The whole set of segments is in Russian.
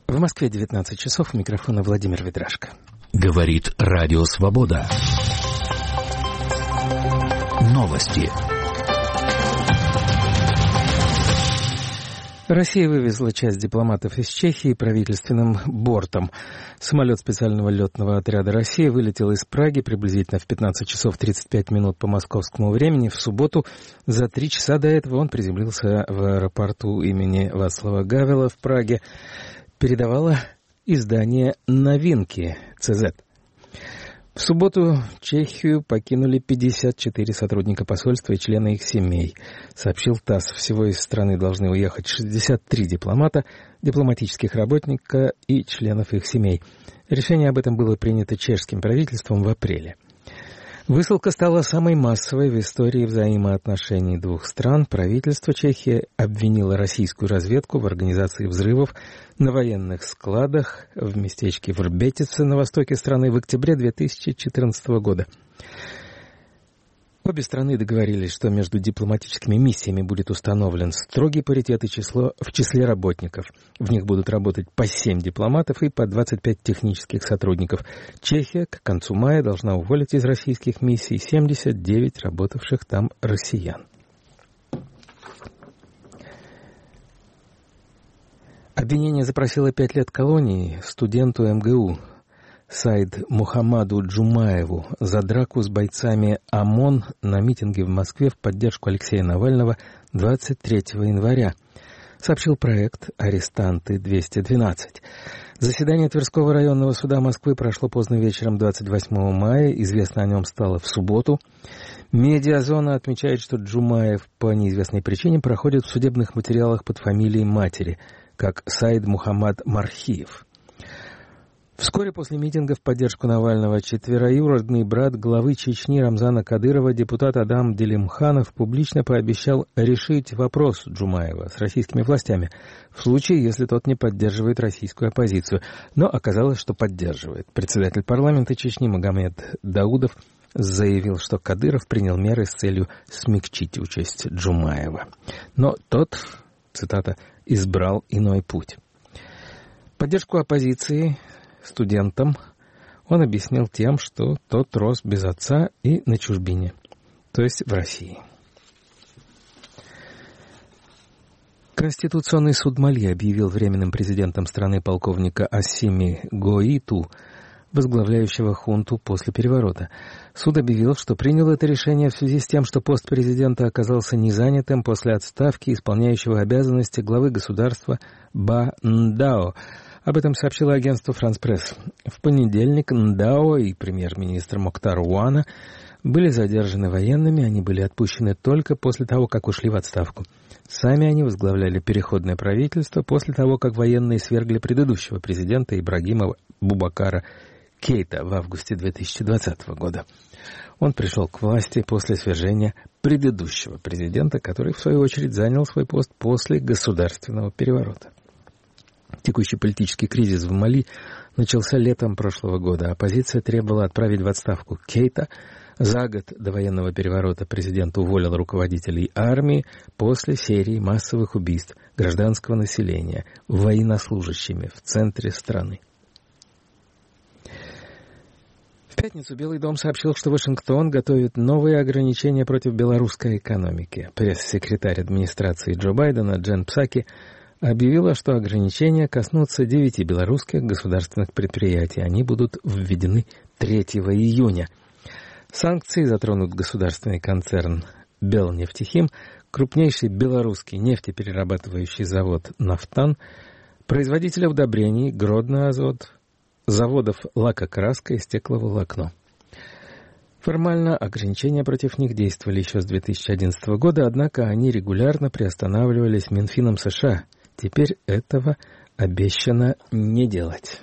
В Москве 19 часов, у микрофона Владимир Ведрашко. Говорит Радио Свобода. Новости. Россия вывезла часть дипломатов из Чехии правительственным бортом. Самолет специального летного отряда России вылетел из Праги приблизительно в 15 часов 35 минут по московскому времени. В субботу за 3 часа до этого он приземлился в аэропорту имени Вацлава Гавела в Праге. Передавало издание «Новинки» ЦЗ. В субботу Чехию покинули 54 сотрудника посольства и члены их семей, сообщил ТАСС. Всего из страны должны уехать 63 дипломата, дипломатических работника и членов их семей. Решение об этом было принято чешским правительством в апреле. Высылка стала самой массовой в истории взаимоотношений двух стран. Правительство Чехии обвинило российскую разведку в организации взрывов на военных складах в местечке Врбетице на востоке страны в октябре 2014 года. Обе страны договорились, что между дипломатическими миссиями будет установлен строгий паритет и число в числе работников. В них будут работать по 7 дипломатов и по 25 технических сотрудников. Чехия к концу мая должна уволить из российских миссий 79 работавших там россиян. Обвинение запросило 5 лет колонии студенту МГУ Саид Мухаммаду Джумаеву за драку с бойцами ОМОН на митинге в Москве в поддержку Алексея Навального 23 января, сообщил проект «Арестанты-212». Заседание Тверского районного суда Москвы прошло поздно вечером 28 мая, известно о нем стало в субботу. Медиазона отмечает, что Джумаев по неизвестной причине проходит в судебных материалах под фамилией матери, как Саид Мухаммад Мархиев. Вскоре после митинга в поддержку Навального четвероюродный брат главы Чечни Рамзана Кадырова, депутат Адам Делимханов, публично пообещал решить вопрос Джумаева с российскими властями в случае, если тот не поддерживает российскую оппозицию. Но оказалось, что поддерживает. Председатель парламента Чечни Магомед Даудов заявил, что Кадыров принял меры с целью смягчить участь Джумаева. Но тот, цитата, «избрал иной путь». Поддержку оппозиции студентам он объяснил тем, что тот рос без отца и на чужбине, то есть в России. Конституционный суд Мали объявил временным президентом страны полковника Ассими Гоиту, возглавляющего хунту после переворота. Суд объявил, что принял это решение в связи с тем, что пост президента оказался незанятым после отставки исполняющего обязанности главы государства Ба Ндао. Об этом сообщило агентство «Франс Пресс». В понедельник Ндао и премьер-министр Моктар Уана были задержаны военными, они были отпущены только после того, как ушли в отставку. Сами они возглавляли переходное правительство после того, как военные свергли предыдущего президента Ибрагима Бубакара Кейта в августе 2020 года. Он пришел к власти после свержения предыдущего президента, который, в свою очередь, занял свой пост после государственного переворота. Текущий политический кризис в Мали начался летом прошлого года. Оппозиция требовала отправить в отставку Кейта. За год до военного переворота президент уволил руководителей армии после серии массовых убийств гражданского населения военнослужащими в центре страны. В пятницу Белый дом сообщил, что Вашингтон готовит новые ограничения против белорусской экономики. Пресс-секретарь администрации Джо Байдена Джен Псаки объявила, что ограничения коснутся 9 белорусских государственных предприятий. Они будут введены 3 июня. Санкции затронут государственный концерн «Белнефтехим», крупнейший белорусский нефтеперерабатывающий завод «Нафтан», производителя удобрений «Гродно-Азот», заводов лакокраска и стекловолокно. Формально ограничения против них действовали еще с 2011 года, однако они регулярно приостанавливались Минфином США. Теперь этого обещано не делать.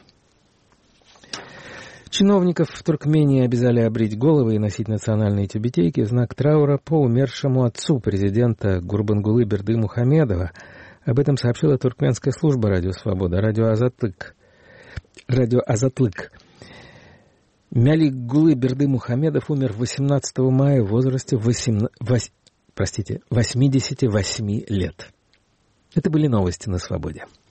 Чиновников в Туркмении обязали обрить головы и носить национальные тюбетейки в знак траура по умершему отцу президента Гурбангулы Бердымухамедова. Об этом сообщила туркменская служба «Радио Свобода», радио «Азатлык». Мялик Гулы Бердымухамедов умер 18 мая в возрасте 88 лет. Это были новости на Свободе.